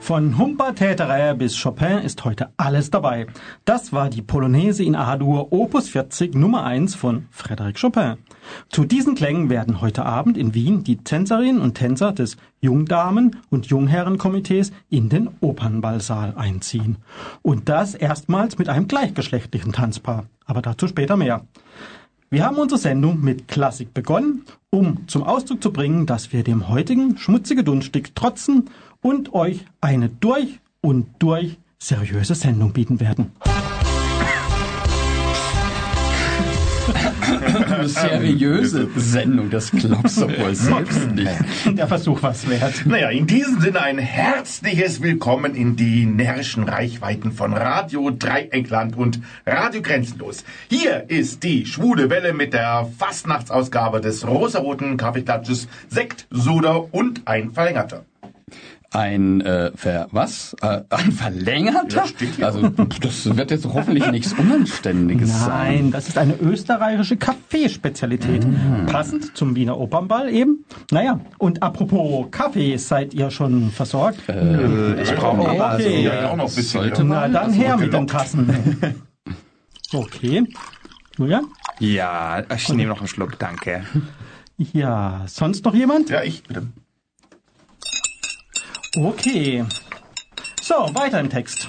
Von Humper-Täterer bis Chopin ist heute alles dabei. Das war die Polonaise in A-Dur Opus 40 Nummer 1 von Frédéric Chopin. Zu diesen Klängen werden heute Abend in Wien die Tänzerinnen und Tänzer des Jungdamen- und Jungherrenkomitees in den Opernballsaal einziehen. Und das erstmals mit einem gleichgeschlechtlichen Tanzpaar. Aber dazu später mehr. Wir haben unsere Sendung mit Klassik begonnen, um zum Ausdruck zu bringen, dass wir dem heutigen schmutzige Dunststück trotzen und euch eine durch und durch seriöse Sendung bieten werden. Eine seriöse Sendung, das glaubst du wohl selbst nicht. Der Versuch war's wert. Naja, in diesem Sinne ein herzliches Willkommen in die närrischen Reichweiten von Radio Dreieckland und Radio Grenzenlos. Hier ist die Schwule Welle mit der Fastnachtsausgabe des rosaroten Kaffeeklatsches, Sekt, Soda und ein Verlängerter. Ein ein verlängerter? Ja, steht hier. Also das wird jetzt hoffentlich nichts Unanständiges sein. Nein, das ist eine österreichische Kaffeespezialität. Passend zum Wiener Opernball eben. Naja, und apropos Kaffee, seid ihr schon versorgt? Ich brauche noch was. Okay. Ja, auch noch ein bisschen. Sollte Na dann her mit den gelockt. Tassen. Okay. Julian? Ja, ich nehme noch einen Schluck, danke. Ja, sonst noch jemand? Ja, ich bitte. Okay. So, weiter im Text.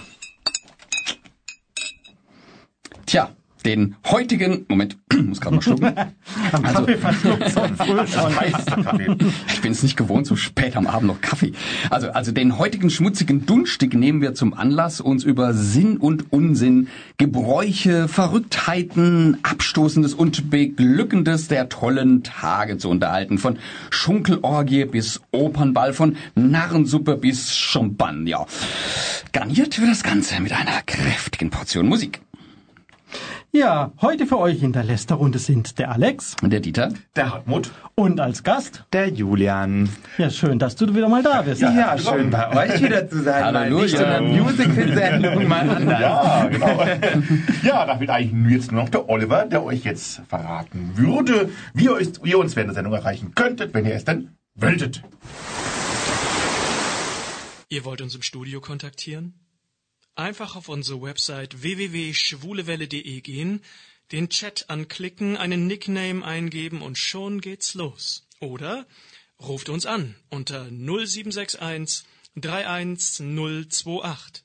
Tja, den heutigen... Moment, muss gerade mal schlucken. Am Kaffee verschluckt so früh schon. Heißer Kaffee. Ich bin es nicht gewohnt, so spät am Abend noch Kaffee. Also den heutigen schmutzigen Dunststück nehmen wir zum Anlass, uns über Sinn und Unsinn, Gebräuche, Verrücktheiten, Abstoßendes und Beglückendes der tollen Tage zu unterhalten. Von Schunkelorgie bis Opernball, von Narrensuppe bis Champagner. Garniert wird das Ganze mit einer kräftigen Portion Musik. Ja, heute für euch in der Lästerrunde sind der Alex Und der Dieter? Der Hartmut. und als Gast. Der Julian. Ja, schön, dass du wieder mal da bist. Ja, schön bei euch wieder zu sein. Mal nicht in einer Musical-Sendung, mal anders. Ja, genau. Ja, da wird eigentlich jetzt nur noch der Oliver, der euch jetzt verraten würde, wie ihr uns während der Sendung erreichen könntet, wenn ihr es denn wolltet. Ihr wollt uns im Studio kontaktieren? Einfach auf unsere Website www.schwulewelle.de gehen, den Chat anklicken, einen Nickname eingeben und schon geht's los. Oder ruft uns an unter 0761 31028.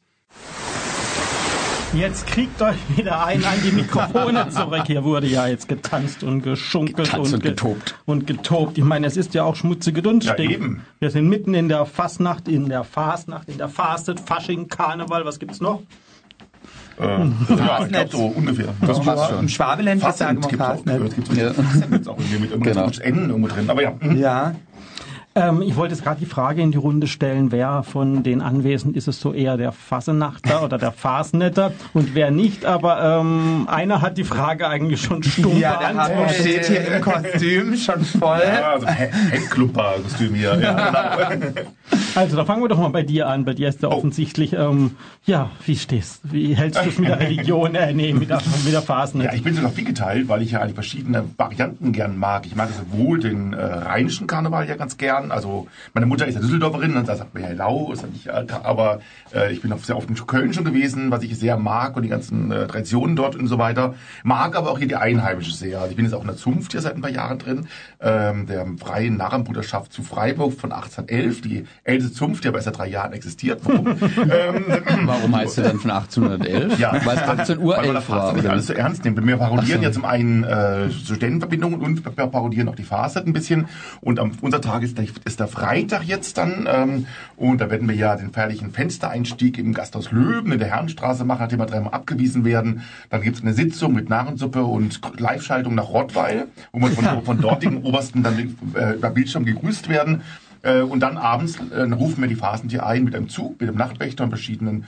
Jetzt kriegt euch wieder einen an die Mikrofone zurück. Hier wurde ja jetzt getanzt und geschunkelt Getanzt und getobt. Und getobt. Ich meine, es ist ja auch schmutzige Dunststück. Ja, eben. Wir sind mitten in der Fastnacht, in der Fastet, Fasching, Karneval. Was gibt's noch? Ja, ich glaube so ungefähr. Das passt schon. Im Schwabeländler Fast sagen wir gibt's auch, Fastnet. gibt's Ja. gibt's auch irgendwie mit Genau. Enden irgendwo drin. Aber ja. Ja. Ich wollte jetzt gerade die Frage in die Runde stellen, wer von den Anwesenden ist es so eher der Fasenachter oder der Fasnetter und wer nicht, aber einer hat die Frage eigentlich schon stumm Ja, der Hartmut beantwortet. steht hier im Kostüm schon voll. Ja, also Heckklumper-Kostüm hier. Ja, genau. Also da fangen wir doch mal bei dir an. Bei dir ist ja offensichtlich, wie stehst du? Wie hältst du es mit der Religion? Mit der Fasnet. Ja, ich bin sogar viel geteilt, weil ich ja die verschiedenen Varianten gern mag. Ich mag sowohl den rheinischen Karneval ja ganz gern. Also meine Mutter ist ja Düsseldorferin, und da sagt man ja Lau, ist ja nicht, aber ich bin sehr oft in Köln schon gewesen, was ich sehr mag und die ganzen Traditionen dort und so weiter. Mag aber auch hier die Einheimische sehr. Also ich bin jetzt auch in der Zunft hier seit ein paar Jahren drin, der freien Narrenbruderschaft zu Freiburg von 1811, die älteste Zunft, die aber erst seit 3 Jahren existiert. Warum? Warum heißt sie denn von 1811? Ja, Weil es 18 Uhr weil man 11 das war. nicht Oder? alles so ernst nimmt. Wir parodieren Ach so. ja zum einen Studentenverbindungen und wir parodieren auch die Fastnet ein bisschen. Und unser Tag ist der Freitag jetzt dann. Und da werden wir ja den feierlichen Fenstereinstieg im Gasthaus Löwen in der Herrenstraße machen, nachdem wir 3-mal abgewiesen werden. Dann gibt es eine Sitzung mit Narrensuppe und Live-Schaltung nach Rottweil, wo wir von dortigen Obersten dann über Bildschirm gegrüßt werden. Und dann abends rufen wir die Fasnet hier ein mit einem Zug, mit einem Nachtwächter und verschiedenen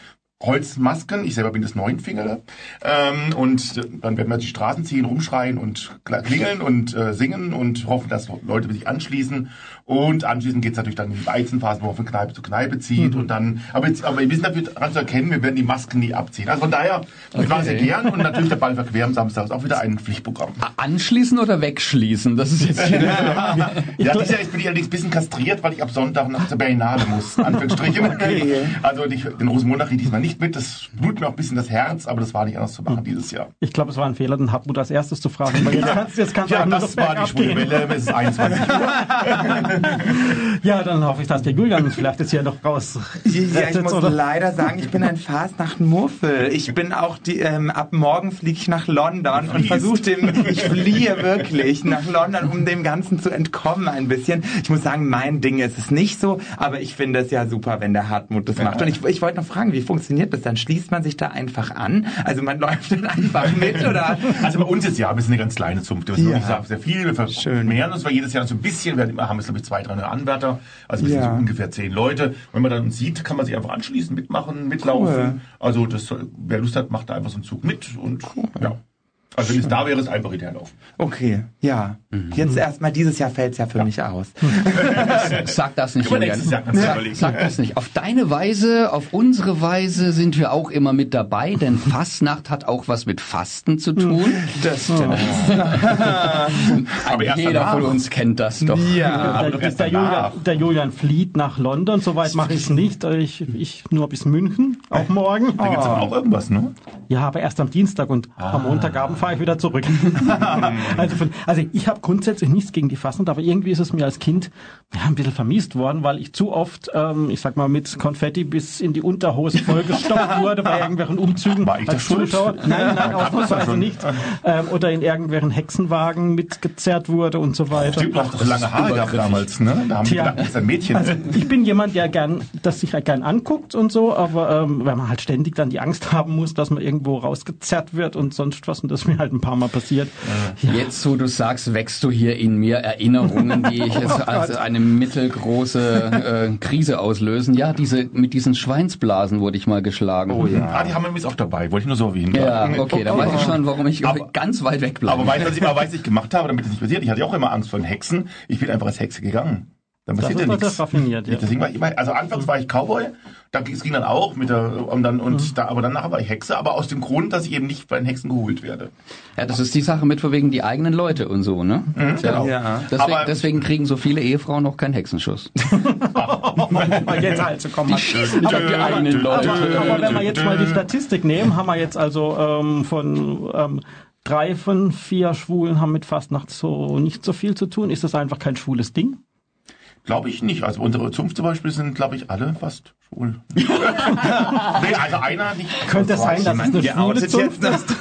Holzmasken. Ich selber bin das Neunfingerle. Und dann werden wir die Straßen ziehen, rumschreien und klingeln und singen und hoffen, dass Leute sich anschließen. Und anschließend geht's natürlich dann in die Weizenphase, wo man von Kneipe zu Kneipe zieht. Und dann, aber wir wissen dafür daran zu erkennen, wir werden die Masken nie abziehen. Also von daher, ich mache es sehr gern. Und natürlich der Ball verquer am Samstag ist auch wieder ein Pflichtprogramm. Anschließen oder wegschließen? Das ist jetzt ich bin allerdings ein bisschen kastriert, weil ich ab Sonntag nach zur Berlinale muss. Anführungsstrichen. Okay. Also den Rosenmontag riech ich diesmal nicht mit. Das blutet mir auch ein bisschen das Herz, aber das war nicht anders zu machen dieses Jahr. Ich glaube, es war ein Fehler, den Hartmut als erstes zu fragen. Weil jetzt kannst ja, das war die schwule Welle, es ist 21 Uhr. Ja, dann hoffe ich, dass der Julian uns vielleicht jetzt hier noch raus. Ja, ich muss leider sagen, ich bin ein Fastnacht-Muffel. Ich bin auch ab morgen fliege ich nach London und versuche ich fliehe wirklich nach London, um dem Ganzen zu entkommen ein bisschen. Ich muss sagen, mein Ding ist es nicht so, aber ich finde es ja super, wenn der Hartmut das macht. Und ich wollte noch fragen, wie funktioniert das? Dann schließt man sich da einfach an? Also man läuft dann einfach mit, oder? Also bei uns ist wir sind eine ganz kleine Zunft. Wir sind sehr viel, wir mehren uns jedes Jahr so ein bisschen. Wir haben jetzt, glaube ich, 200-300 Anwärter, also wir sind so ungefähr 10 Leute. Wenn man dann uns sieht, kann man sich einfach anschließen, mitmachen, mitlaufen. Cool. Also wer Lust hat, macht da einfach so einen Zug mit und ja. Also wenn es da wäre, ist einfach hinterherlaufen. Okay, ja. Jetzt erstmal, dieses Jahr fällt es ja für mich aus. Sag das nicht, Julian. Sag das nicht. Auf deine Weise, auf unsere Weise sind wir auch immer mit dabei, denn Fastnacht hat auch was mit Fasten zu tun. Das stimmt. Aber jeder von uns kennt das doch. Ja. Der Julian flieht nach London, soweit mache ich es nicht. Ich nur bis München, auch morgen. Da gibt's aber auch irgendwas, ne? Ja, aber erst am Dienstag und am Montagabend fahre ich wieder zurück. Also ich habe grundsätzlich nichts gegen die Fastnacht, aber irgendwie ist es mir als Kind ein bisschen vermiest worden, weil ich zu oft, ich sag mal, mit Konfetti bis in die Unterhose vollgestopft wurde bei irgendwelchen Umzügen als Zuschauer. Nein, ausnahmsweise nicht. Oder in irgendwelchen Hexenwagen mitgezerrt wurde und so weiter. Typ hat so lange Haare gehabt damals, ne? Da haben die gedacht, das ist ein Mädchen. Also ich bin jemand, das sich halt gern anguckt und so, aber wenn man halt ständig dann die Angst haben muss, dass man irgendwo rausgezerrt wird und sonst was, und das ist mir halt ein paar Mal passiert. Ja. Jetzt, wo du sagst, wächst du hier in mir Erinnerungen, die ich jetzt als eine mittelgroße Krise auslösen. Ja, mit diesen Schweinsblasen wurde ich mal geschlagen. Oh ja. Die haben wir übrigens auch dabei. Wollte ich nur so erwähnen. Ja, okay, da weiß ich schon, warum ich ganz weit weg bleibe. Aber weißt du, was ich gemacht habe, damit es nicht passiert? Ich hatte auch immer Angst vor den Hexen. Ich bin einfach als Hexe gegangen. Dann passiert ja nichts. Raffiniert, ja. Deswegen also anfangs war ich Cowboy, es ging dann auch aber danach war ich Hexe, aber aus dem Grund, dass ich eben nicht bei den Hexen geholt werde. Ja, das ist die Sache mit wegen die eigenen Leute und so, ne? Genau. Ja. Deswegen kriegen so viele Ehefrauen noch keinen Hexenschuss. Jetzt halt zu kommen. Die schießen nicht auf die eigenen Leute. Aber wenn wir jetzt mal die Statistik nehmen, haben wir jetzt also von 3 von 4 Schwulen haben mit Fastnacht so nicht so viel zu tun. Ist das einfach kein schwules Ding? Glaube ich nicht. Also unsere Zunft zum Beispiel sind, glaube ich, alle fast schwul. Nee, also einer nicht. Könnte es sein, dass es eine schwule Zunft ist?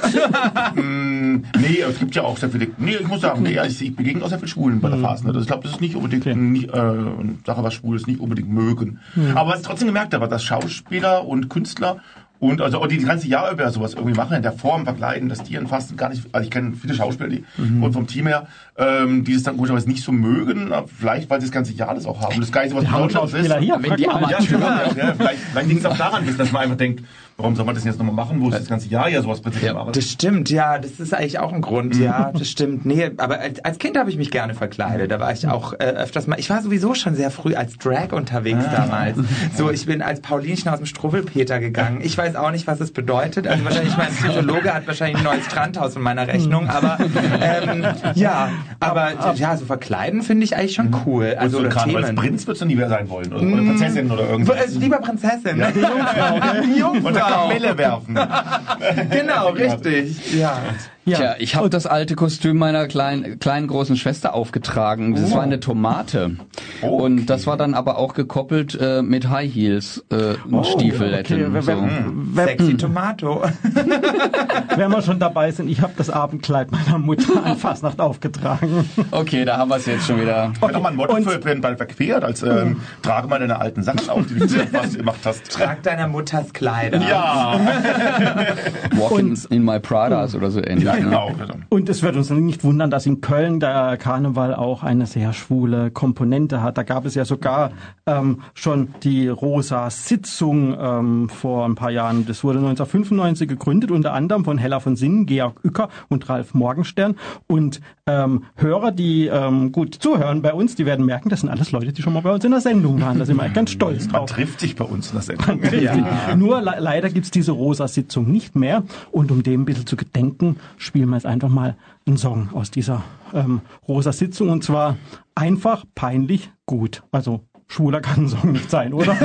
Nee, es gibt ja auch sehr viele. Nee, ich muss sagen, ich begegne auch sehr viele Schwulen bei der Fastnacht. Ich glaube, das ist nicht unbedingt eine Sache, was Schwules nicht unbedingt mögen. Aber was ich trotzdem gemerkt habe, dass Schauspieler und Künstler und also die ganze Jahr über sowas irgendwie machen, in der Form verkleiden, dass die Fasten gar nicht, also ich kenne viele Schauspieler, die und vom Team her, die es dann komischerweise nicht so mögen, vielleicht weil sie das ganze Jahr das auch haben. Das Geilste, was besonders ist, wenn die Amateure, vielleicht liegt es auch daran, dass man einfach denkt, warum soll man das jetzt nochmal machen, wo es das ganze Jahr ja sowas passiert. Ja, das stimmt, ja, das ist eigentlich auch ein Grund, ja, das stimmt. Nee, aber als Kind habe ich mich gerne verkleidet, da war ich auch öfters mal, ich war sowieso schon sehr früh als Drag unterwegs damals. So, ich bin als Paulinchen aus dem Struwwelpeter gegangen. Ich weiß auch nicht, was es bedeutet, also wahrscheinlich mein Psychologe hat wahrscheinlich ein neues Strandhaus in meiner Rechnung, aber so verkleiden finde ich eigentlich schon cool. Also oder als Prinz würdest du nie mehr sein wollen oder Prinzessin oder irgendwas. Lieber Prinzessin, ja. Die Jungfrau. Und Kamelle werfen. Genau, richtig. Ja. Tja, ich habe das alte Kostüm meiner kleinen großen Schwester aufgetragen. Das war eine Tomate. Okay. Und das war dann aber auch gekoppelt mit High Heels Stiefeletten. Okay. Sexy Tomato. Wenn wir schon dabei sind, ich habe das Abendkleid meiner Mutter an Fastnacht aufgetragen. Okay, da haben wir es jetzt schon wieder. Okay. Nochmal ein Motto für bald verquert, als trage mal deine alten Sachen auf, die du was gemacht hast. Trag deiner Mutters Kleider. Ja. Walk in my Pradas oder so ähnlich. Ja, genau. Und es wird uns nicht wundern, dass in Köln der Karneval auch eine sehr schwule Komponente hat. Da gab es ja sogar schon die Rosa Sitzung vor ein paar Jahren. Das wurde 1995 gegründet, unter anderem von Hella von Sinnen, Georg Uecker und Ralf Morgenstern. Und Hörer, die gut zuhören bei uns, die werden merken, das sind alles Leute, die schon mal bei uns in der Sendung waren. Da sind wir ganz stolz drauf. Man trifft sich bei uns in der Sendung. Ja. Nur leider gibt's diese Rosa-Sitzung nicht mehr. Und um dem ein bisschen zu gedenken, spielen wir jetzt einfach mal einen Song aus dieser Rosa-Sitzung. Und zwar einfach, peinlich, gut. Also schwuler kann ein Song nicht sein, oder?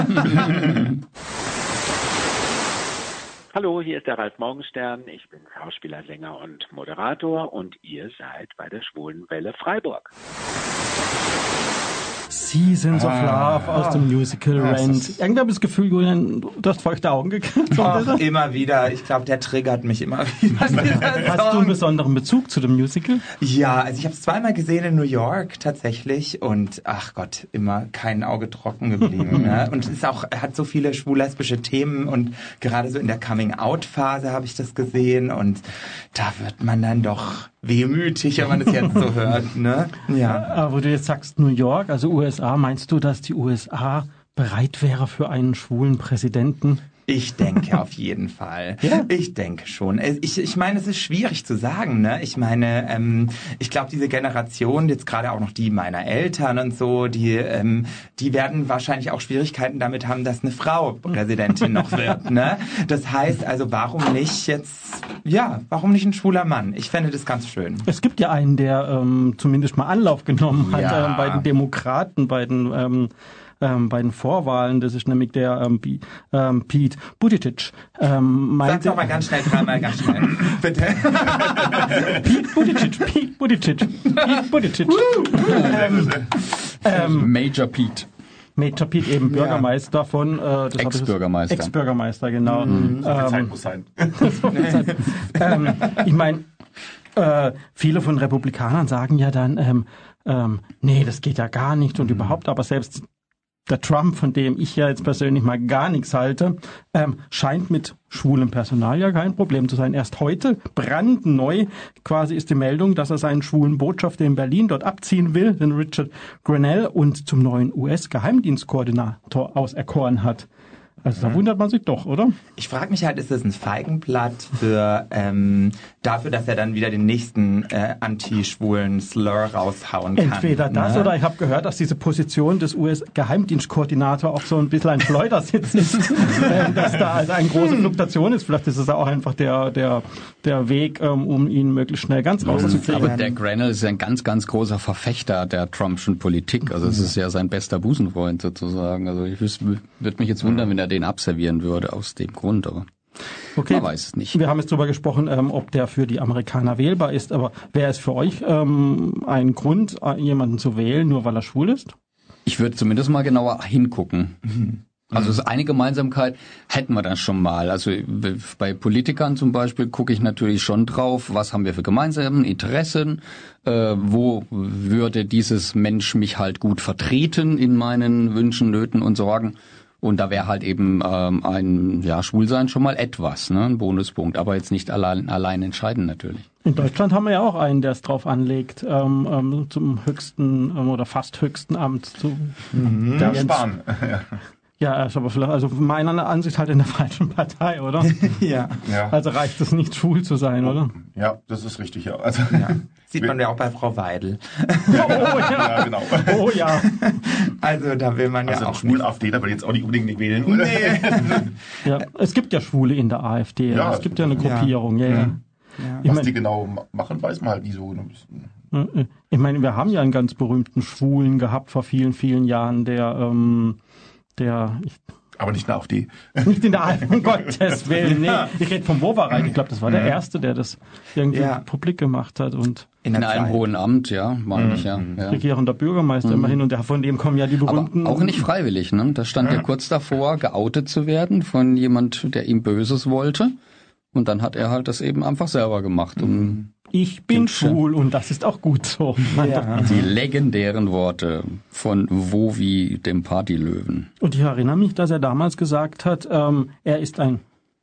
Hallo, hier ist der Ralf Morgenstern. Ich bin Schauspieler, Sänger und Moderator und ihr seid bei der Schwulenwelle Freiburg. Seasons of Love aus dem Musical Rent. Irgendwie habe ich das Gefühl, Julian, du hast feuchte Augen gekriegt. Ach, immer wieder. Ich glaube, der triggert mich immer wieder. Hast du einen besonderen Bezug zu dem Musical? Ja, also ich habe es zweimal gesehen in New York tatsächlich und ach Gott, immer kein Auge trocken geblieben. Ne? Und es ist auch, hat so viele schwul-lesbische Themen und gerade so in der Coming-out-Phase habe ich das gesehen und da wird man dann doch wehmütig, wenn man das jetzt so hört. Ne? Ja. Aber wo du jetzt sagst New York, also USA, meinst du, dass die USA bereit wäre für einen schwulen Präsidenten? Ich denke auf jeden Fall. Ja? Ich denke schon. Ich meine, es ist schwierig zu sagen. Ne? Ich meine, ich glaube, diese Generation, jetzt gerade auch noch die meiner Eltern und so, die werden wahrscheinlich auch Schwierigkeiten damit haben, dass eine Frau Präsidentin noch wird. Ne? Das heißt also, warum nicht ein schwuler Mann? Ich fände das ganz schön. Es gibt ja einen, der zumindest mal Anlauf genommen hat bei den Demokraten, bei den Vorwahlen, das ist nämlich der Pete Buttigieg. Sag's doch mal ganz schnell, dreimal ganz schnell. Bitte. Pete Buttigieg. Major Pete. Major Pete, eben Bürgermeister von... Ex-Bürgermeister. Ex-Bürgermeister, genau. Zeit muss sein. Ich meine, viele von Republikanern sagen ja dann, nee, das geht ja gar nicht und überhaupt, aber selbst der Trump, von dem ich ja jetzt persönlich mal gar nichts halte, scheint mit schwulem Personal ja kein Problem zu sein. Erst heute, brandneu, quasi ist die Meldung, dass er seinen schwulen Botschafter in Berlin dort abziehen will, den Richard Grenell, und zum neuen US-Geheimdienstkoordinator auserkoren hat. Also da wundert man sich doch, oder? Ich frage mich halt, ist das ein Feigenblatt für dafür, dass er dann wieder den nächsten anti-schwulen Slur raushauen kann? Entweder das, oder ich habe gehört, dass diese Position des US-Geheimdienstkoordinator auch so ein bisschen ein Schleudersitz ist, dass da also eine große Fluktuation ist. Vielleicht ist es auch einfach der Weg, um ihn möglichst schnell ganz rauszukriegen. Aber der Grenell ist ja ein ganz, ganz großer Verfechter der Trumpschen Politik. Also es ist ja sein bester Busenfreund sozusagen. Also ich würde mich jetzt wundern, wenn er den abservieren würde aus dem Grund, aber okay. Man weiß es nicht. Wir haben jetzt darüber gesprochen, ob der für die Amerikaner wählbar ist, aber wäre es für euch ein Grund, jemanden zu wählen, nur weil er schwul ist? Ich würde zumindest mal genauer hingucken. Also eine Gemeinsamkeit hätten wir dann schon mal. Also bei Politikern zum Beispiel gucke ich natürlich schon drauf, was haben wir für gemeinsame Interessen, wo würde dieses Mensch mich halt gut vertreten in meinen Wünschen, Nöten und Sorgen. Und da wäre halt eben Schwulsein schon mal etwas, ne, ein Bonuspunkt, aber jetzt nicht allein entscheidend natürlich. In Deutschland haben wir ja auch einen, der es drauf anlegt, zum höchsten oder fast höchsten Amt zu. Der Spahn. Ja, ist aber vielleicht, also meiner Ansicht halt in der falschen Partei, oder? Ja. Also reicht es nicht, schwul zu sein, oder? Ja, das ist richtig, ja. Also, sieht man ja auch bei Frau Weidel. Ja, genau. Oh ja. Also da will man ja auch schwul AfD, da will ich jetzt auch nicht unbedingt nicht wählen. Oder? Nee. Ja, es gibt ja Schwule in der AfD. Ja, es gibt ja eine Gruppierung. Ja. Was die genau machen, weiß man halt nie so. Ich meine, wir haben ja einen ganz berühmten Schwulen gehabt vor vielen, vielen Jahren, aber nicht in der AfD. Nicht in der AfD, um Gottes Willen. Nee, ich rede vom Wowereit. Ich glaube, das war der Erste, der das irgendwie publik gemacht hat. Und in einem hohen Amt, meine ich, ja. Regierender Bürgermeister immerhin. Und von dem kommen ja die berühmten... Aber auch nicht freiwillig, ne? Da stand er kurz davor, geoutet zu werden von jemand, der ihm Böses wollte. Und dann hat er halt das eben einfach selber gemacht. Ich bin schwul und das ist auch gut so. Ja. Die legendären Worte von Wowi, dem Partylöwen. Und ich erinnere mich, dass er damals gesagt hat, er ist ein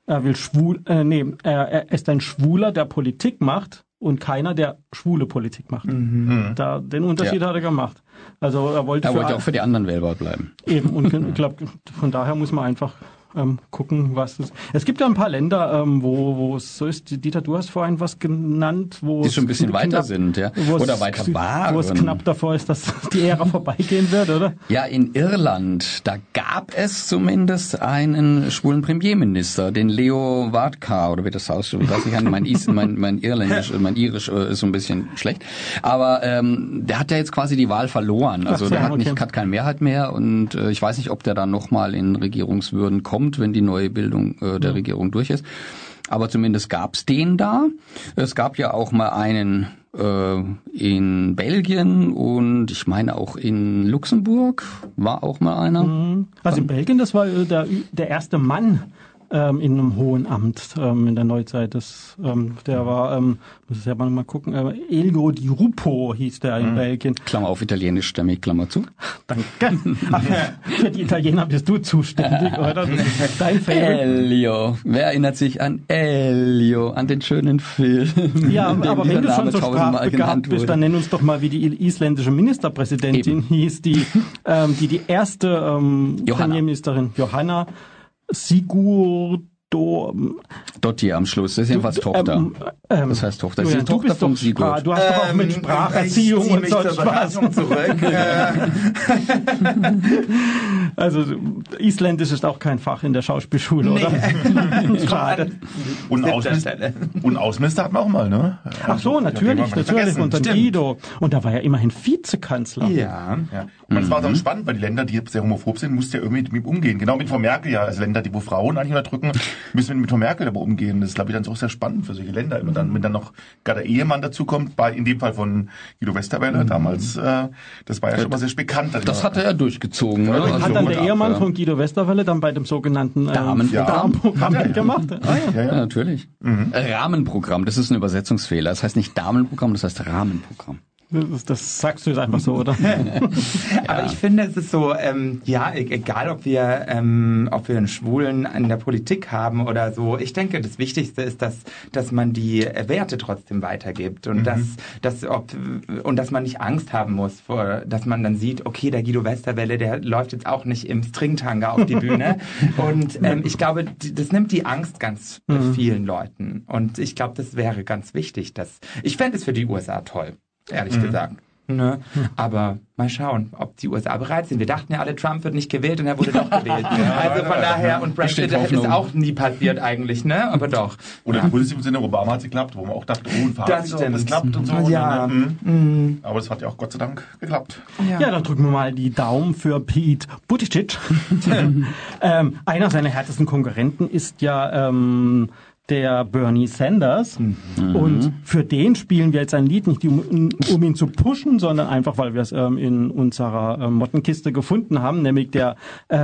er ist ein Schwuler, der Politik macht und keiner, der schwule Politik macht. Den Unterschied hat er gemacht. Also er wollte auch für die anderen wählbar bleiben. Eben, und ich glaube, von daher muss man einfach gucken, was es... Es gibt ja ein paar Länder, wo es so ist. Dieter, du hast vorhin was genannt, wo die schon ein bisschen weiter sind, ja. Oder weiter waren. Wo es knapp davor ist, dass die Ära vorbeigehen wird, oder? Ja, in Irland, da gab es zumindest einen schwulen Premierminister, den Leo Varadkar, oder wie das aussieht. Ich weiß nicht, mein Irisch ist so ein bisschen schlecht. Aber der hat ja jetzt quasi die Wahl verloren. Also der hat keine Mehrheit mehr und ich weiß nicht, ob der dann nochmal in Regierungswürden kommt, wenn die neue Bildung der Regierung durch ist. Aber zumindest gab's den da. Es gab ja auch mal einen in Belgien und ich meine auch in Luxemburg war auch mal einer. Also in Belgien, das war der erste Mann in einem hohen Amt in der Neuzeit. Der war, muss ich selber mal gucken, Elio Di Rupo hieß der in Belgien. Klammer auf italienischstämmig, Klammer zu. Danke. Ach, für die Italiener bist du zuständig, oder? Das ist dein Favorite. Elio. Wer erinnert sich an Elio, an den schönen Film? Ja, aber wenn du schon so sprachbegabt bist, dann nenn uns doch mal, wie die isländische Ministerpräsidentin hieß, die erste Premierministerin, Johanna Dottir am Schluss, das ist jedenfalls Tochter. Das heißt Tochter. Das ist die Tochter von Sigurd. Du hast doch auch mit Spracherziehung und so Spaß. Zurück. Also Isländisch ist auch kein Fach in der Schauspielschule, oder? Schade. Und Außenminister hatten wir auch mal, ne? Ach so, natürlich, unter Guido. Und da war ja immerhin Vizekanzler. Ja. Und das war dann spannend, weil die Länder, die sehr homophob sind, mussten ja irgendwie mit ihm umgehen. Genau wie Frau Merkel, ja, also Länder, die wo Frauen eigentlich unterdrücken, müssen wir mit Frau Merkel aber umgehen. Das ist, glaube ich, dann auch sehr spannend für solche Länder. Und dann, wenn dann noch gar der Ehemann dazukommt, in dem Fall von Guido Westerwelle damals, das war ja schon mal sehr bekannt. Das hat er ja durchgezogen. Ne? Also hat dann der Ehemann von Guido Westerwelle dann bei dem sogenannten Damenprogramm mitgemacht? Ja, natürlich. Rahmenprogramm, das ist ein Übersetzungsfehler. Das heißt nicht Damenprogramm, das heißt Rahmenprogramm. Das sagst du jetzt einfach so, oder? Aber ich finde, es ist so, egal ob wir einen Schwulen in der Politik haben oder so, ich denke, das Wichtigste ist, dass man die Werte trotzdem weitergibt und dass man nicht Angst haben muss, dass man dann sieht, okay, der Guido Westerwelle, der läuft jetzt auch nicht im Stringtanga auf die Bühne. Und ich glaube, das nimmt die Angst ganz vielen Leuten. Und ich glaube, das wäre ganz wichtig. Ich fände es für die USA toll. Ehrlich gesagt. Ne? Aber mal schauen, ob die USA bereit sind. Wir dachten ja alle, Trump wird nicht gewählt und er wurde doch gewählt. Also von daher, und Brexit ist auch nie passiert eigentlich, ne? Aber doch. Oder im positiven Sinne, Obama hat es geklappt, wo man auch dachte, das klappt und so. Ja. Aber das hat ja auch Gott sei Dank geklappt. Ja, dann drücken wir mal die Daumen für Pete Buttigieg. Einer seiner härtesten Konkurrenten ist ja der Bernie Sanders. Und für den spielen wir jetzt ein Lied, nicht um ihn zu pushen, sondern einfach, weil wir es in unserer Mottenkiste gefunden haben, nämlich der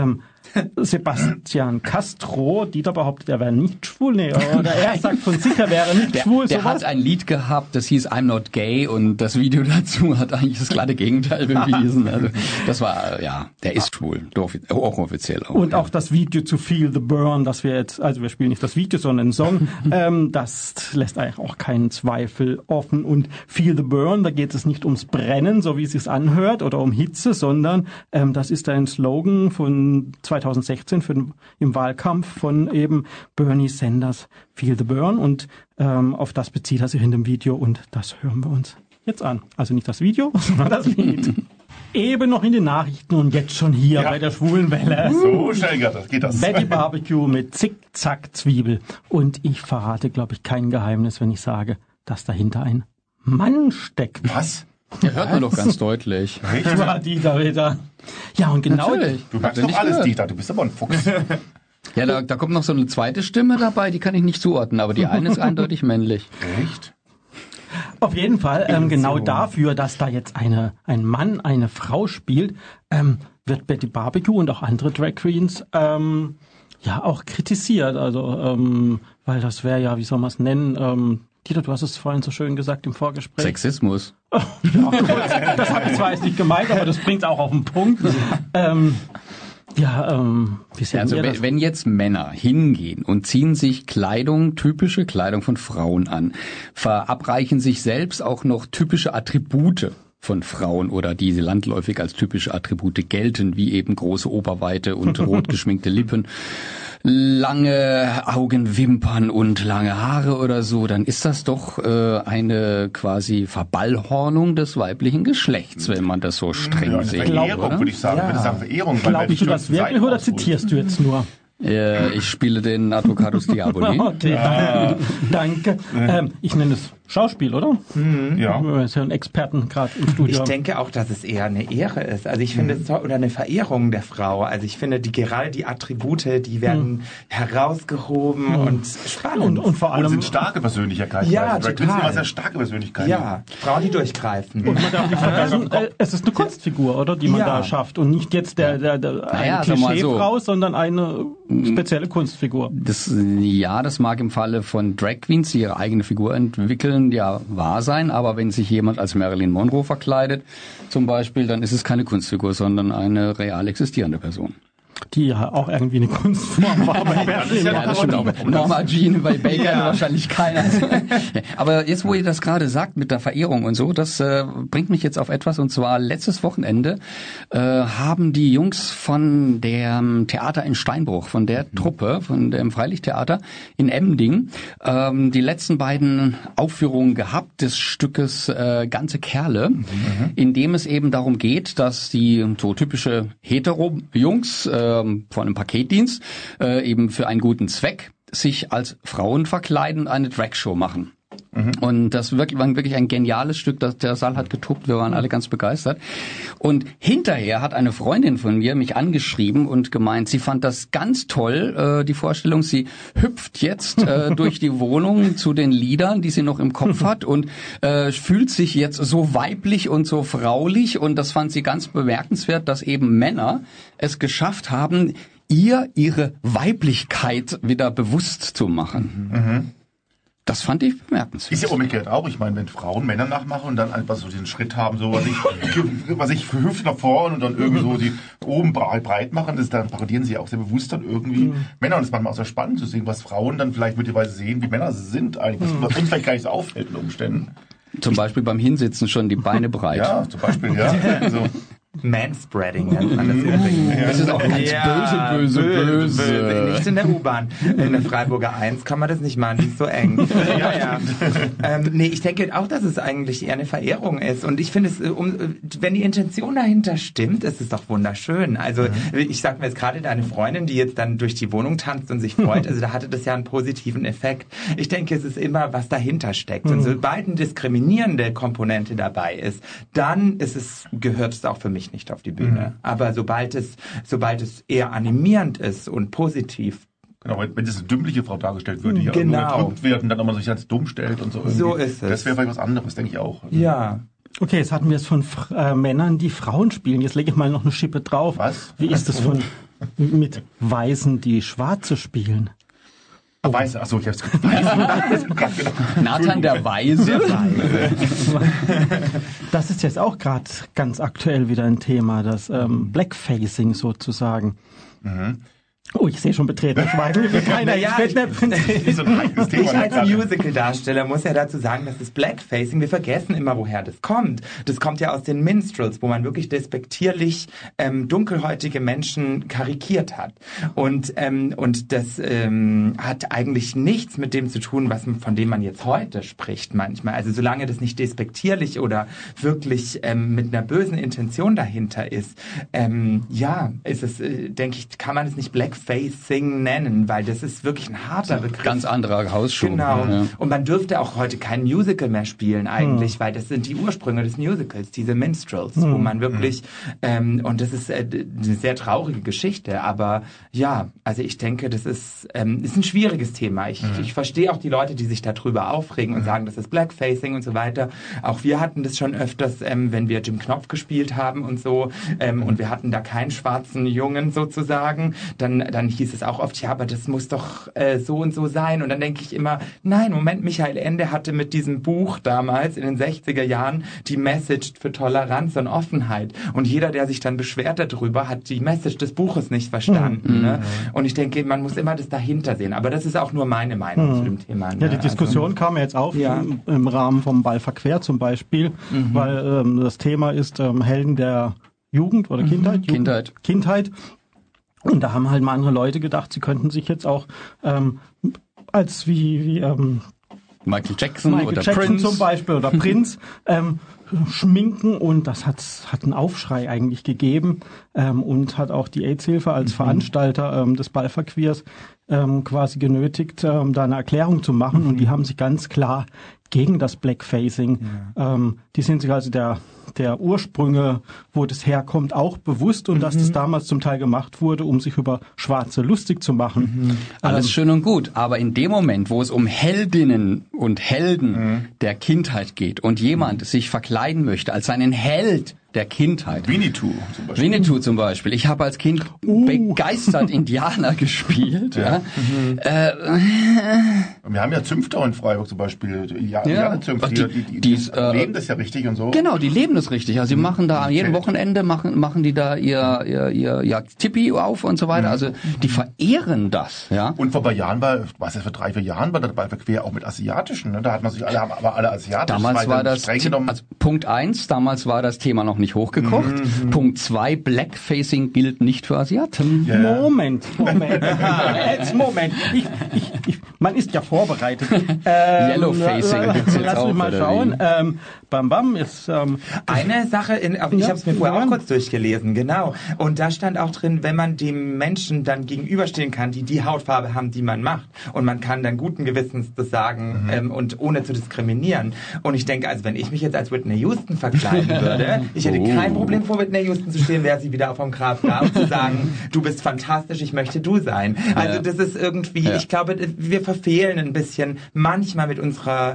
Sebastian Castro. Dieter behauptet, er wäre nicht schwul. Nee, oder er sagt von sich, er wäre nicht schwul. Der hat ein Lied gehabt, das hieß I'm Not Gay und das Video dazu hat eigentlich das glatte Gegenteil bewiesen. Also, das war, der ist schwul. Auch offiziell auch. Und auch das Video zu Feel the Burn, das wir jetzt, also wir spielen nicht das Video, sondern den Song, das lässt eigentlich auch keinen Zweifel offen. Und Feel the Burn, da geht es nicht ums Brennen, so wie es sich anhört, oder um Hitze, sondern das ist ein Slogan von 2016 im Wahlkampf von eben Bernie Sanders, Feel the Burn, und auf das bezieht er sich in dem Video und das hören wir uns jetzt an. Also nicht das Video, sondern das Lied. Eben noch in den Nachrichten und jetzt schon hier bei der Schwulen Welle. So schnell geht das. Betty Barbecue mit Zick-Zack-Zwiebel. Und ich verrate, glaube ich, kein Geheimnis, wenn ich sage, dass dahinter ein Mann steckt. Was? Ja, hört man doch ganz deutlich. War Dieter wieder. Ja, und genau. Natürlich. Du magst doch alles, Dieter. Du bist aber ein Fuchs. Ja, da kommt noch so eine zweite Stimme dabei, die kann ich nicht zuordnen, aber die eine ist eindeutig männlich. Echt? Auf jeden Fall, genau dafür, dass da jetzt ein Mann eine Frau spielt, wird Betty Barbecue und auch andere Drag Queens auch kritisiert. Also, weil das wäre ja, wie soll man es nennen, Dieter, du hast es vorhin so schön gesagt im Vorgespräch. Sexismus. Oh, ja, das habe ich zwar jetzt nicht gemeint, aber das bringt auch auf den Punkt. Ja, wie sehen Also wir das? wenn jetzt Männer hingehen und ziehen sich typische Kleidung von Frauen an, verabreichen sich selbst auch noch typische Attribute von Frauen oder die landläufig als typische Attribute gelten, wie eben große Oberweite und rot geschminkte Lippen, lange Augenwimpern und lange Haare oder so, dann ist das doch eine quasi Verballhornung des weiblichen Geschlechts, wenn man das so streng eine sieht. Verehrung, Oder? würde ich sagen. Ich würde sagen Verehrung. weil Glaubst die du das schönsten wirklich Seiten oder ausholen. zitierst du jetzt nur? Ich spiele den Advocatus Diaboli. Okay, danke. Ich nenne es Schauspiel, oder? Ja. Du bist ja ein Experten gerade im Studio. Ich denke auch, dass es eher eine Ehre ist. Also ich finde es toll, oder eine Verehrung der Frau. Also ich finde gerade die Attribute, die werden herausgehoben und spannend. und vor Und allem es sind starke Persönlichkeiten. Ja, Drag Queens sind total. immer sehr starke Persönlichkeiten. ja, Frauen, die durchgreifen. Und man darf nicht vergessen, es ist eine Kunstfigur, oder, die man Ja. da schafft. Und nicht jetzt eine Naja, sag mal so. Klischeefrau, sondern eine spezielle Kunstfigur. Das mag im Falle von Drag Queens, die ihre eigene Figur entwickeln, ja wahr sein, aber wenn sich jemand als Marilyn Monroe verkleidet, zum Beispiel, dann ist es keine Kunstfigur, sondern eine real existierende Person. Die ja auch irgendwie eine Kunstform war bei Berlin. ja Ja, das stimmt auch. Norma Jean bei Baker wahrscheinlich keiner. Aber jetzt, wo ihr das gerade sagt mit der Verehrung und so, das bringt mich jetzt auf etwas, und zwar letztes Wochenende haben die Jungs von dem Theater in Steinbruch, von der Truppe, von dem Freilichttheater in Emding, die letzten beiden Aufführungen gehabt des Stückes Ganze Kerle, in dem es eben darum geht, dass die so typische Hetero-Jungs von einem Paketdienst eben für einen guten Zweck sich als Frauen verkleiden und eine Dragshow machen. Und das war wirklich ein geniales Stück. Der Saal hat getobt, wir waren alle ganz begeistert. Und hinterher hat eine Freundin von mir mich angeschrieben und gemeint, sie fand das ganz toll, die Vorstellung. Sie hüpft jetzt durch die Wohnung zu den Liedern, die sie noch im Kopf hat, und fühlt sich jetzt so weiblich und so fraulich. Und das fand sie ganz bemerkenswert, dass eben Männer es geschafft haben, ihre Weiblichkeit wieder bewusst zu machen. Das fand ich bemerkenswert. Ist ja umgekehrt auch. Ich meine, wenn Frauen Männer nachmachen und dann einfach so diesen Schritt haben, so was ich für Hüfte nach vorne und dann irgendwie so die oben breit machen, dann parodieren sie auch sehr bewusst dann irgendwie Männer. Und es ist manchmal auch sehr spannend zu sehen, was Frauen dann vielleicht möglicherweise sehen, wie Männer sind eigentlich. Was uns vielleicht gar nicht so auffällt in Umständen. Zum Beispiel beim Hinsitzen schon die Beine breit. Ja, zum Beispiel, ja. So. Manspreading nennt man das übrigens. Das ist auch ganz böse. Nicht in der U-Bahn. In der Freiburger 1 kann man das nicht machen, die ist so eng. Ja. Nee, ich denke auch, dass es eigentlich eher eine Verehrung ist. Und ich finde es, wenn die Intention dahinter stimmt, ist es doch wunderschön. Also ich sag mir jetzt gerade deine Freundin, die jetzt dann durch die Wohnung tanzt und sich freut, also da hatte das ja einen positiven Effekt. Ich denke, es ist immer, was dahinter steckt. Und sobald eine diskriminierende Komponente dabei ist, dann gehört es auch für mich nicht auf die Bühne. Aber sobald es eher animierend ist und positiv. Genau, wenn das eine dümmliche Frau dargestellt würde, die Genau. unterdrückt wird und dann nochmal sich ganz dumm stellt und so. Irgendwie. So ist es. Das wäre vielleicht was anderes, denke ich auch. Ja. Okay, jetzt hatten wir es von Männern, die Frauen spielen. Jetzt lege ich mal noch eine Schippe drauf. Was? Wie ist es mit Weißen, die Schwarze spielen? Weiße, achso, ich hab's Weiße. Genau. Nathan der Weise. Das ist jetzt auch gerade ganz aktuell wieder ein Thema, das Blackfacing sozusagen. Oh, ich sehe schon betreten. Schweigen. Keiner Naja, Nicht so ein heikles Thema. Ich als Musical-Darsteller muss ja dazu sagen, dass das Blackfacing, wir vergessen immer, woher das kommt. Das kommt ja aus den Minstrels, wo man wirklich despektierlich dunkelhäutige Menschen karikiert hat. Und das hat eigentlich nichts mit dem zu tun, von dem man jetzt heute spricht manchmal. Also solange das nicht despektierlich oder wirklich mit einer bösen Intention dahinter ist, ist es, denke ich, kann man es nicht Blackfacing nennen, weil das ist wirklich ein harter Begriff. Ganz anderer Hausschuh. Genau. Ja. Und man dürfte auch heute kein Musical mehr spielen eigentlich, weil das sind die Ursprünge des Musicals, diese Minstrels, wo man wirklich, und das ist eine sehr traurige Geschichte, aber ja, also ich denke, das ist ein schwieriges Thema. Ich verstehe auch die Leute, die sich darüber aufregen und sagen, das ist Blackfacing und so weiter. Auch wir hatten das schon öfters, wenn wir Jim Knopf gespielt haben und so, und wir hatten da keinen schwarzen Jungen sozusagen, dann dann hieß es auch oft, ja, aber das muss doch so und so sein. Und dann denke ich immer, nein, Moment, Michael Ende hatte mit diesem Buch damals in den 60er Jahren die Message für Toleranz und Offenheit. Und jeder, der sich dann beschwert darüber, hat die Message des Buches nicht verstanden. Ne? Und ich denke, man muss immer das dahinter sehen. Aber das ist auch nur meine Meinung zu dem Thema. Ne? Ja, die Diskussion kam jetzt auf im Rahmen vom Ball verquer zum Beispiel, weil das Thema ist Helden der Jugend oder Kindheit. Kindheit. Und da haben halt mal andere Leute gedacht, sie könnten sich jetzt auch als wie Michael Jackson oder Prince zum Beispiel oder Prince schminken, und das hat einen Aufschrei eigentlich gegeben und hat auch die AIDS-Hilfe als Veranstalter des Ballverquers quasi genötigt, da eine Erklärung zu machen, und die haben sich ganz klar gegen das Blackfacing, die sind sich also der Ursprünge, wo das herkommt, auch bewusst, und dass das damals zum Teil gemacht wurde, um sich über Schwarze lustig zu machen. Alles schön und gut, aber in dem Moment, wo es um Heldinnen und Helden der Kindheit geht und jemand sich verkleiden möchte als einen Held der Kindheit. Winnetou zum Beispiel. Ich habe als Kind begeistert Indianer gespielt. Ja. Wir haben ja Zünfter in Freiburg zum Beispiel. Indianerzünfter, die leben das ja richtig und so. Genau, die leben das richtig. Also sie machen da jeden Wochenende machen die da ihr Tipi auf und so weiter. Also die verehren das. Ja. Und vor ein paar Jahren vor 3-4 Jahren war das Ballverquer auch mit Asiatischen. Ne? Da hat man sich alle asiatisch. Damals war das Punkt 1. Damals war das Thema noch nicht hochgekocht. Punkt 2, Blackfacing gilt nicht für Asiaten. Yeah. Moment. Jetzt Moment. Man ist ja vorbereitet. Yellowfacing gibt's jetzt lass auch. Lass mich mal schauen. Jetzt, eine Sache, ich habe es mir vorher auch kurz durchgelesen, genau. Und da stand auch drin, wenn man dem Menschen dann gegenüberstehen kann, die Hautfarbe haben, die man macht, und man kann dann guten Gewissens das sagen und ohne zu diskriminieren. Und ich denke, also wenn ich mich jetzt als Whitney Houston verkleiden würde, ich hätte kein Problem vor Whitney Houston zu stehen, wäre sie wieder vom Grab da und zu sagen, du bist fantastisch, ich möchte du sein. Also das ist irgendwie, ich glaube, wir verfehlen ein bisschen manchmal mit unserer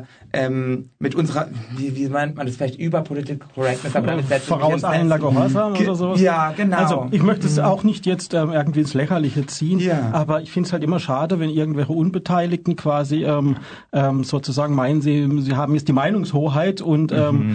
wie meint man das, vielleicht über Political Correctness, aber damit vorauseilender Gehorsam oder sowas. Ja, genau. Also ich möchte es auch nicht jetzt irgendwie ins Lächerliche ziehen, aber ich finde es halt immer schade, wenn irgendwelche Unbeteiligten quasi sozusagen meinen, sie haben jetzt die Meinungshoheit und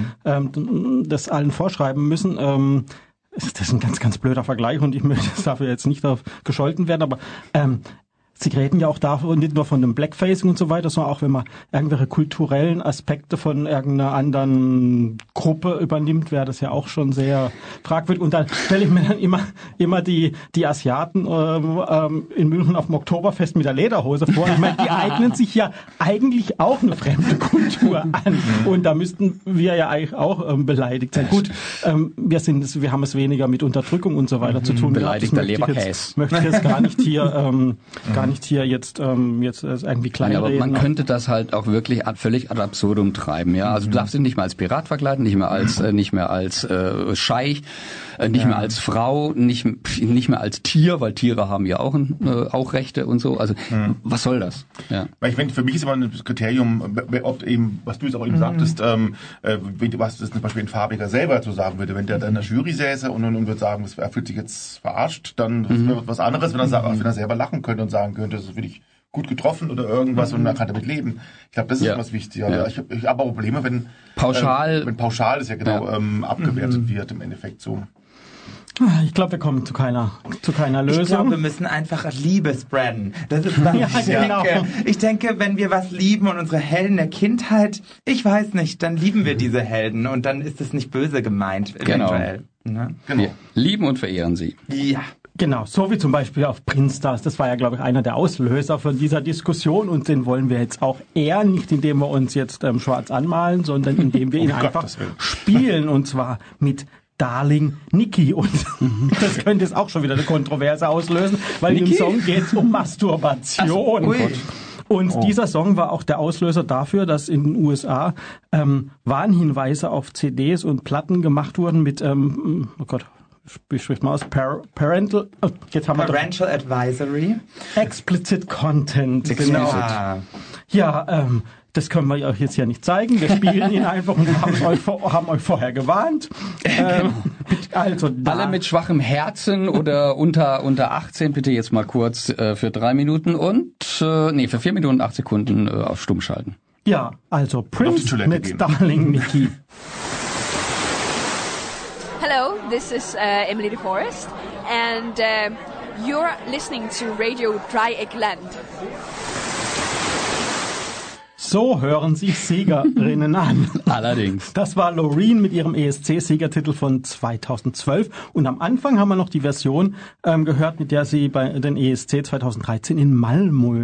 das allen vorschreiben müssen. Das ist ein ganz, ganz blöder Vergleich, und ich möchte dafür jetzt nicht gescholten werden, aber Sie reden ja auch davon, nicht nur von dem Blackfacing und so weiter, sondern auch, wenn man irgendwelche kulturellen Aspekte von irgendeiner anderen Gruppe übernimmt, wäre das ja auch schon sehr fragwürdig. Und dann stelle ich mir dann immer die Asiaten in München auf dem Oktoberfest mit der Lederhose vor. Ich meine, die eignen sich ja eigentlich auch eine fremde Kultur an. Und da müssten wir ja eigentlich auch beleidigt sein. Gut, wir haben es weniger mit Unterdrückung und so weiter zu tun. Beleidigter Leberkäse. Möchte ich jetzt gar nicht hier jetzt irgendwie klein aber reden. Man könnte das halt auch wirklich völlig ad absurdum treiben, ja. Also du darfst dich nicht mehr als Pirat verkleiden, nicht mehr als Scheich, nicht mehr als Frau, nicht mehr als Tier, weil Tiere haben ja auch Rechte und so. Also was soll das? Ja. Ich meine, für mich ist immer ein Kriterium, ob eben, was du jetzt auch eben sagtest, was das zum Beispiel ein Farbiger selber zu sagen würde, wenn der in der Jury säße und würde sagen, er fühlt sich jetzt verarscht, dann wäre was anderes, wenn er selber lachen könnte und sagen könnte, das finde ich gut getroffen oder irgendwas und man kann damit leben. Ich glaube, das ist was Wichtiges. Ja. Ich habe auch Probleme, wenn pauschal ist ja genau abgewertet wird im Endeffekt so. Ich glaube, wir kommen zu keiner Lösung. Ich glaube, wir müssen einfach Liebe spreaden. Das ist was ich denke, wenn wir was lieben und unsere Helden der Kindheit, ich weiß nicht, dann lieben wir diese Helden und dann ist es nicht böse gemeint eventuell. Ne? Genau. Wir lieben und verehren sie. Ja. Genau, so wie zum Beispiel auf Prince Stars. Das war ja, glaube ich, einer der Auslöser von dieser Diskussion, und den wollen wir jetzt auch eher nicht, indem wir uns jetzt schwarz anmalen, sondern indem wir ihn einfach spielen, und zwar mit Darling Nikki. Und das könnte jetzt auch schon wieder eine Kontroverse auslösen, weil im Song geht es um Masturbation. Und dieser Song war auch der Auslöser dafür, dass in den USA Warnhinweise auf CDs und Platten gemacht wurden mit, wie spricht man aus? Parental Advisory. Explicit Content. Genau. Ja, Das können wir euch jetzt ja nicht zeigen. Wir spielen ihn einfach und haben euch vorher gewarnt. Also alle mit schwachem Herzen oder unter 18 bitte jetzt mal kurz für 3 Minuten und für 4 Minuten und 8 Sekunden auf Stumm schalten. Ja, also Prince mit Darling Nikki. Hello, this is Emily de Forest and you're listening to Radio Dreieckland. So hören sich Siegerinnen an. Allerdings. Das war Loreen mit ihrem ESC-Siegertitel von 2012. Und am Anfang haben wir noch die Version gehört, mit der sie bei den ESC 2013 in Malmö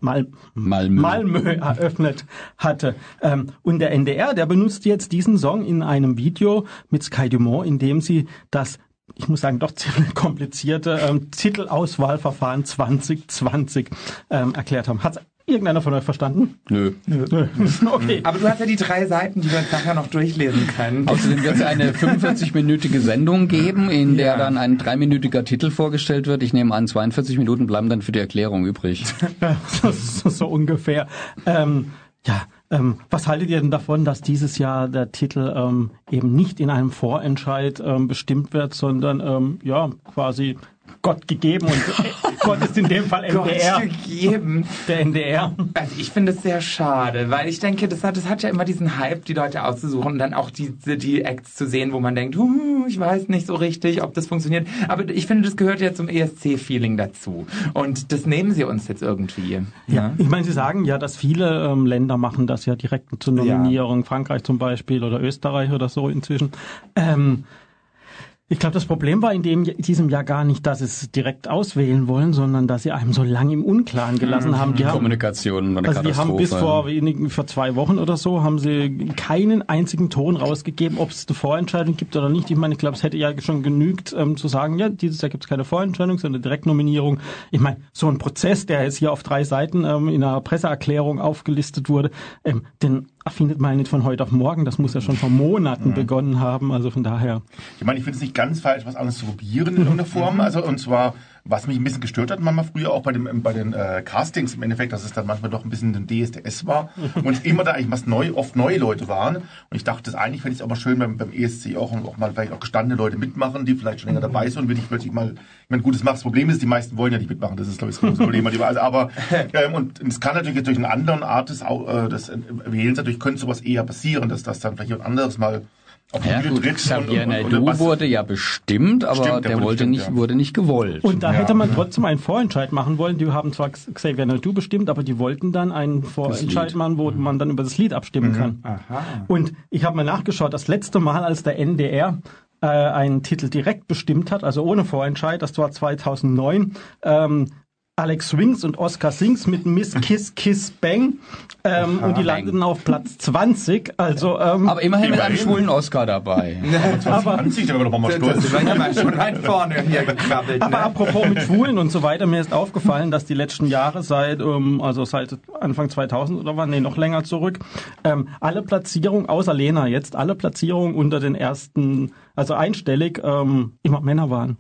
eröffnet hatte. Und der NDR, der benutzt jetzt diesen Song in einem Video mit Sky Dumont, in dem sie das, ich muss sagen, doch ziemlich komplizierte Titelauswahlverfahren 2020 erklärt haben. Hat's irgendeiner von euch verstanden? Nö. Okay. Aber du hast ja die 3 Seiten, die wir uns nachher noch durchlesen können. Außerdem wird es eine 45-minütige Sendung geben, in der dann ein 3-minütiger Titel vorgestellt wird. Ich nehme an, 42 Minuten bleiben dann für die Erklärung übrig. so ungefähr. Was haltet ihr denn davon, dass dieses Jahr der Titel eben nicht in einem Vorentscheid bestimmt wird, sondern quasi Gott gegeben und Gott ist in dem Fall NDR. Gott gegeben. Der NDR. Also ich finde es sehr schade, weil ich denke, das hat ja immer diesen Hype, die Leute auszusuchen und dann auch die Acts zu sehen, wo man denkt, ich weiß nicht so richtig, ob das funktioniert. Aber ich finde, das gehört ja zum ESC-Feeling dazu. Und das nehmen sie uns jetzt irgendwie. Ja. Ich meine, sie sagen ja, dass viele Länder machen das ja direkt zur Nominierung. Ja. Frankreich zum Beispiel oder Österreich oder so inzwischen. Ich glaube, das Problem war in diesem Jahr gar nicht, dass sie es direkt auswählen wollen, sondern dass sie einem so lange im Unklaren gelassen haben. Die Kommunikation war eine Katastrophe. Die haben bis vor 2 Wochen oder so, haben sie keinen einzigen Ton rausgegeben, ob es eine Vorentscheidung gibt oder nicht. Ich meine, ich glaube, es hätte ja schon genügt, zu sagen, ja, dieses Jahr gibt es keine Vorentscheidung, sondern eine Direktnominierung. Ich meine, so ein Prozess, der jetzt hier auf 3 Seiten in einer Presseerklärung aufgelistet wurde, den findet man nicht von heute auf morgen. Das muss ja schon vor Monaten begonnen haben. Also von daher. Ich meine, ich finde es nicht ganz falsch, was anderes zu probieren in irgendeiner Form. Also, und zwar, was mich ein bisschen gestört hat, manchmal früher auch bei den Castings im Endeffekt, dass es dann manchmal doch ein bisschen ein DSDS war und immer da eigentlich oft neue Leute waren. Und ich dachte, eigentlich fände ich es aber schön beim ESC auch mal vielleicht auch gestandene Leute mitmachen, die vielleicht schon länger dabei sind und will ich plötzlich mal, ich meine, gut, das Problem ist, die meisten wollen ja nicht mitmachen. Das ist, glaube ich, das große Problem. Aber, und es kann natürlich durch einen anderen Art des Wählens, natürlich könnte sowas eher passieren, dass das dann vielleicht jemand anderes mal Xavier Naidoo wurde ja bestimmt, aber der wurde nicht gewollt. Und da hätte man trotzdem einen Vorentscheid machen wollen. Die haben zwar Xavier Naidoo bestimmt, aber die wollten dann einen Vorentscheid machen, wo man dann über das Lied abstimmen kann. Aha. Und ich habe mal nachgeschaut, das letzte Mal, als der NDR einen Titel direkt bestimmt hat, also ohne Vorentscheid, das war 2009, Alex Wings und Oscar Sings mit Miss Kiss Kiss Bang und die landeten auf Platz 20. Also, aber immerhin mit einem schwulen Oscar dabei. Aber 20, da war doch mal stolz. Schon weit vorne hier gekrabbelt. Aber apropos mit Schwulen und so weiter, mir ist aufgefallen, dass die letzten Jahre seit Anfang 2000 oder wann, noch länger zurück, alle Platzierungen, außer Lena jetzt, alle Platzierungen unter den ersten, also einstellig, immer Männer waren.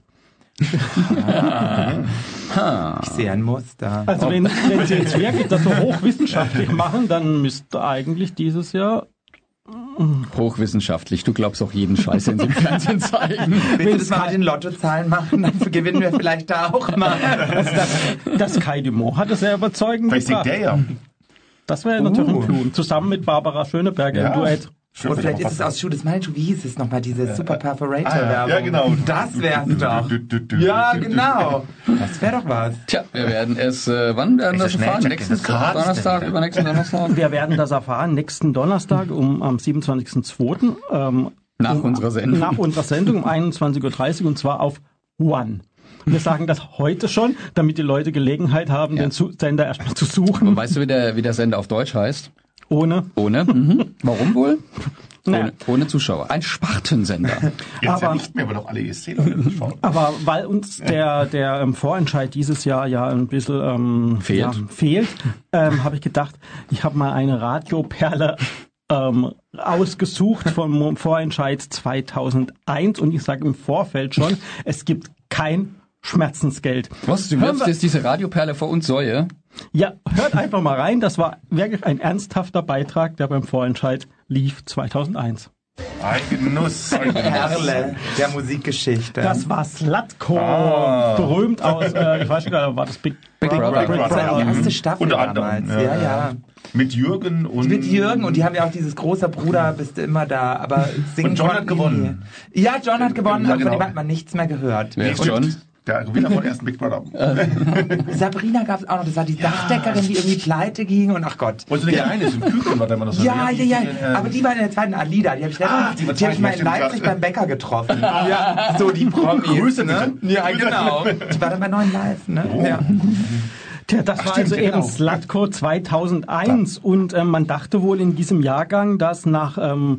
Ich sehe ein Muster. Also wenn Sie jetzt wirklich das so hochwissenschaftlich machen, dann müsste eigentlich dieses Jahr... Hochwissenschaftlich, du glaubst auch jeden Scheiß, den sie im Fernsehen zeigen. Willst du das mal mit den Lottozahlen machen? Dann gewinnen wir vielleicht da auch mal. Das Sky Dumont hat es sehr überzeugend gebracht. Vielleicht der ja. Das wäre natürlich ein Clou. Zusammen mit Barbara Schöneberger im Duett. Und vielleicht ist es aus Schuh des Manitou, wie hieß es nochmal, diese Super Perforator-Werbung? Ja, genau. Das wär's doch. Ja, genau. Das wäre doch was. Tja, wir werden es, wann werden das erfahren? Nächsten Donnerstag, übernächsten Donnerstag? Wir werden das erfahren nächsten Donnerstag am 27.02. Nach unserer Sendung. Nach unserer Sendung um 21.30 Uhr und zwar auf One. Wir sagen das heute schon, damit die Leute Gelegenheit haben, den Sender erstmal zu suchen. Und weißt du, wie der Sender auf Deutsch heißt? Ohne. Warum wohl? Naja. Ohne Zuschauer. Ein Spartensender. Jetzt ja nicht mehr, weil doch alle ESC-Leute das schauen. Aber weil uns der Vorentscheid dieses Jahr ja ein bisschen fehlt, habe ich gedacht, ich habe mal eine Radioperle ausgesucht vom Vorentscheid 2001 und ich sage im Vorfeld schon, es gibt kein Schmerzensgeld. Was, du wirfst jetzt diese Radioperle vor uns Säue? Ja, hört einfach mal rein. Das war wirklich ein ernsthafter Beitrag, der beim Vorentscheid lief 2001. Ein Genuss. Perle der Musikgeschichte. Das war Slatko, berühmt aus, ich weiß nicht, war das Big Brother. Das war die erste Staffel Unter anderem, damals. Ja. Mit Jürgen und... Und die haben ja auch dieses großer Bruder, bist du immer da, aber singen Und John hat konnten gewonnen. die. Ja, John hat gewonnen, Ja, aber von genau. dem hat man nichts mehr gehört. Wer ist John? Der Gewinner von ersten Big Brother. Sabrina gab es auch noch, das war die Dachdeckerin, die irgendwie pleite ging und ach Gott. Und so eine kleine, so ein Küken war da immer noch so. Ja, aber die war in der zweiten Alida, die habe ich letztens, mal in Leipzig beim Bäcker getroffen. Ja, so die Promis. Grüße, ne? Ja, genau. Die war dann bei 9 Live, ne? Ja. Tja, das war also eben Slatko 2001 und man dachte wohl in diesem Jahrgang, dass nach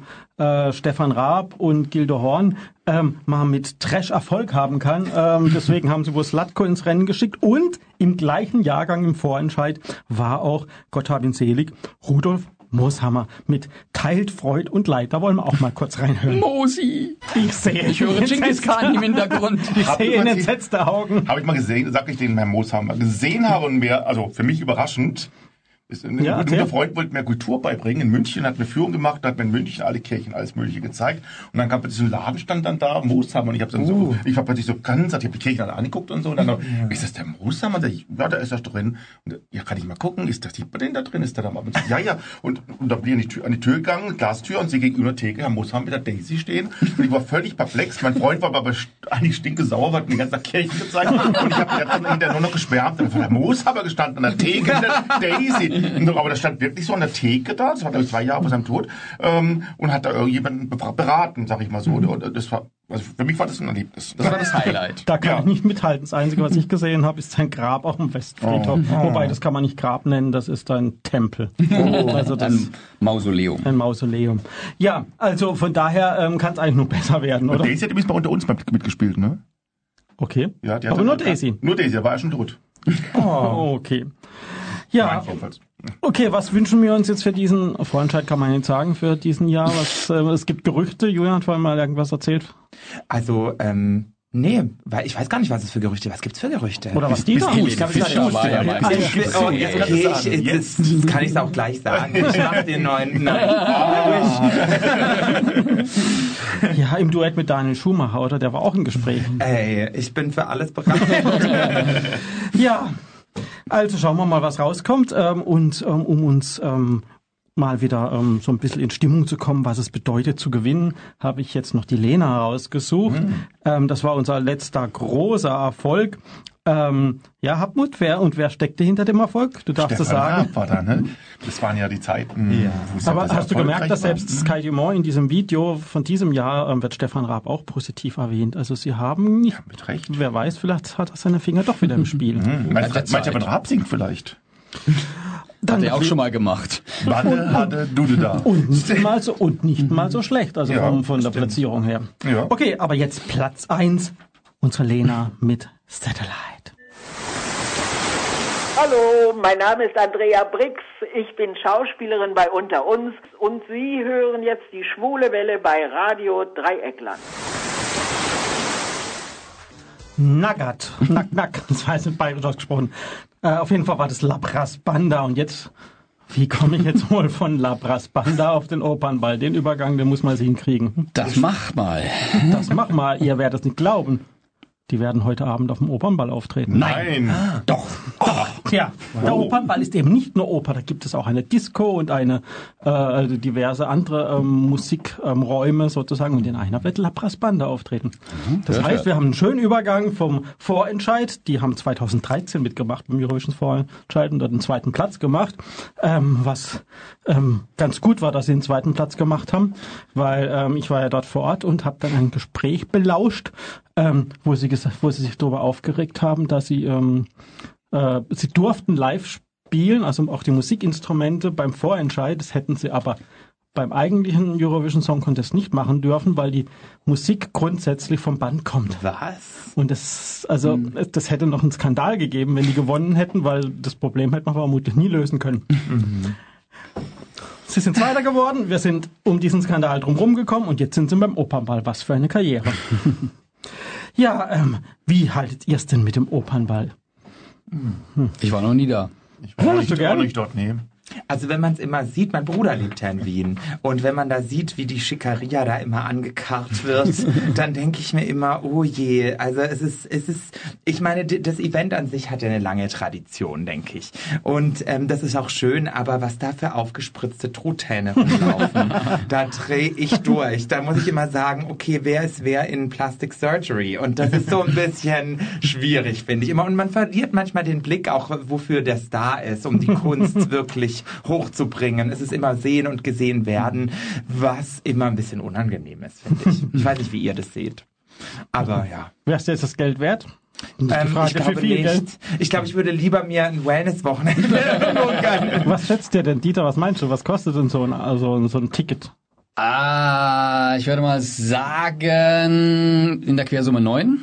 Stefan Raab und Gildo Horn man mit Trash Erfolg haben kann. Deswegen haben sie wohl Slatko ins Rennen geschickt und im gleichen Jahrgang im Vorentscheid war auch, Gott hab ihn selig, Rudolf Mooshammer mit Teilt Freud und Leid. Da wollen wir auch mal kurz reinhören. Mosi. Ich höre Genghis Khan im Hintergrund. Ich sehe in entsetzte Augen. Habe ich mal gesehen, sag ich den Herrn Mooshammer, gesehen habe und mir, also für mich überraschend, ein guter Freund wollte mir Kultur beibringen in München, hat eine Führung gemacht, hat mir in München alle Kirchen, alles Mögliche gezeigt. Und dann kam plötzlich so ein Ladenstand dann da, Mooshammer, und ich habe dann so, ich war plötzlich so ganz, ich habe die Kirchen alle angeguckt und so, und dann, ist das der Mooshammer? Ja, da ist er drin. Und, ja, kann ich mal gucken, sieht man den da drin, ist der da mal? Ja. Und da bin ich an die Tür gegangen, Glastür, und sie gegenüber der Theke, Herr Mooshammer mit der Daisy stehen. Und ich war völlig perplex. Mein Freund war aber eigentlich stinkesauer, hat mir die ganze Tag Kirchen gezeigt. Und ich habe dann hinterher nur noch geschwärmt. Dann war der Mooshammer gestanden an der Theke mit der Daisy. Aber das stand wirklich so an der Theke da, das war glaube ich 2 Jahre vor seinem Tod, und hat da irgendjemanden beraten, sag ich mal so. Und das war, also für mich war das ein Erlebnis. Das war das Highlight. Da kann ich nicht mithalten. Das Einzige, was ich gesehen habe, ist sein Grab auf dem Westfriedhof. Wobei, das kann man nicht Grab nennen, das ist ein Tempel. Also das Ein Mausoleum. ein Mausoleum. Ja, also von daher kann es eigentlich nur besser werden, oder? Daisy hat übrigens mal unter uns mitgespielt, ne? Okay. Ja, die aber nur Daisy. Nur Daisy, er war ja schon tot. Okay. Ja, Jedenfalls. okay, was wünschen wir uns jetzt für diesen Vorentscheid, kann man nicht sagen, für diesen Jahr? Es gibt Gerüchte, Julian hat vorhin mal irgendwas erzählt. Also, nee, weil ich weiß gar nicht, was es für Gerüchte, was gibt's für Gerüchte? Oder was die da Ich glaube, Fischer war ja mal. Jetzt kann ich es auch gleich sagen. Ich mach den neuen. Nein. Ja, im Duett mit Daniel Schumacher, oder? Der war auch im Gespräch. Ey, ich bin für alles bereit. Ja, also schauen wir mal, was rauskommt. Und um uns mal wieder so ein bisschen in Stimmung zu kommen, was es bedeutet zu gewinnen, habe ich jetzt noch die Lena herausgesucht. Das war unser letzter großer Erfolg. Ja, Hartmut, wer steckte hinter dem Erfolg? Du darfst es sagen. Raab war da, ne? Das waren ja die Zeiten, wo es Aber sehr hast du gemerkt, dass erfolgreich selbst Sky Dumont in diesem Video von diesem Jahr wird Stefan Raab auch positiv erwähnt? Also sie haben nicht, mit Recht. wer weiß, vielleicht hat er seine Finger doch wieder im Spiel. Meinst du, wenn Raab singt vielleicht? Hat er auch schon mal gemacht. Wanne hatte Dude da. Und nicht mal so schlecht, also Ja, von der stimmt. Platzierung her. Ja. Okay, aber jetzt Platz 1, unsere Lena mit Satellite. Hallo, mein Name ist Andrea Brix. Ich bin Schauspielerin bei Unter uns und Sie hören jetzt die Schwule Welle bei Radio Dreieckland. Nagat, nack, das heißt in Bayerisch ausgesprochen. Auf jeden Fall war das Labras Banda und jetzt, wie komme ich jetzt wohl von Labras Banda auf den Opernball? Den Übergang, den muss man sich hinkriegen. Das mach mal. Das mach mal, ihr werdet es nicht glauben. Die werden heute Abend auf dem Opernball auftreten. Nein. Doch. Ja, der Opernball ist eben nicht nur Oper, da gibt es auch eine Disco und eine diverse andere Musikräume sozusagen und in einer wird Labras Banda auftreten. Das heißt, wir haben einen schönen Übergang vom Vorentscheid, die haben 2013 mitgemacht beim Eurovision Vorentscheid und dort den 2. Platz gemacht, was ganz gut war, dass sie den 2. Platz gemacht haben, weil ich war ja dort vor Ort und habe dann ein Gespräch belauscht, wo sie sich darüber aufgeregt haben, dass sie durften live spielen, also auch die Musikinstrumente beim Vorentscheid, das hätten sie aber beim eigentlichen Eurovision Song Contest nicht machen dürfen, weil die Musik grundsätzlich vom Band kommt. Was? Und das hätte noch einen Skandal gegeben, wenn die gewonnen hätten, weil das Problem hätte man vermutlich nie lösen können. Sie sind Zweiter geworden, wir sind um diesen Skandal drumherum gekommen und jetzt sind sie beim Opernball. Was für eine Karriere. Ja, wie haltet ihr es denn mit dem Opernball? Ich war noch nie da. Ich war auch nicht dort, nee. Also wenn man es immer sieht, mein Bruder lebt ja in Wien und wenn man da sieht, wie die Schickeria da immer angekarrt wird, dann denke ich mir immer, oh je, also es ist, ich meine, das Event an sich hat ja eine lange Tradition, denke ich. Und das ist auch schön, aber was da für aufgespritzte Truthähne rumlaufen, da drehe ich durch. Da muss ich immer sagen, okay, wer ist wer in Plastic Surgery? Und das ist so ein bisschen schwierig, finde ich immer. Und man verliert manchmal den Blick auch, wofür der Star ist, um die Kunst wirklich hochzubringen. Es ist immer sehen und gesehen werden, was immer ein bisschen unangenehm ist, finde ich. Ich weiß nicht, wie ihr das seht. Aber ja. Wäre es jetzt das Geld wert? Ich glaube nicht. Geld? Ich glaube, ich würde lieber mir ein Wellness-Wochenende gönnen. Was schätzt ihr denn, Dieter? Was meinst du? Was kostet denn so ein Ticket? Ich würde mal sagen, in der Quersumme 9.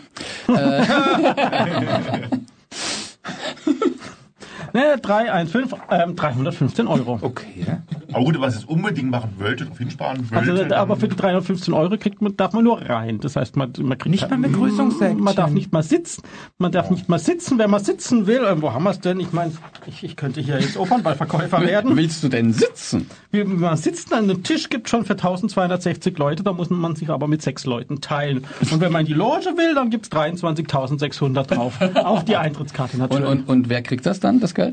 Ne, 315 €. Okay. Aber gut, was es unbedingt machen wollte, darauf hinsparen wollte. Also, aber für die 315 € darf man nur rein. Das heißt, man kriegt nicht mal Begrüßungssäckchen. Man darf nicht mal sitzen. Man darf nicht mal sitzen, wenn man sitzen will. Wo haben wir es denn? Ich meine, ich könnte hier jetzt Opernballverkäufer werden. Willst du denn sitzen? Wie man sitzt an einem Tisch, gibt schon für 1260 Leute, da muss man sich aber mit 6 Leuten teilen. Und wenn man in die Loge will, dann gibt's 23.600 drauf. Auf die Eintrittskarte natürlich. Und wer kriegt das dann, das Geld?